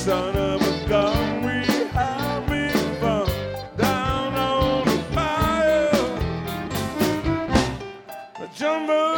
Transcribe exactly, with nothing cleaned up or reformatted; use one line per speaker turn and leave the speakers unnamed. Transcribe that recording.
son of a gun, we having fun down on the fire. The jumbo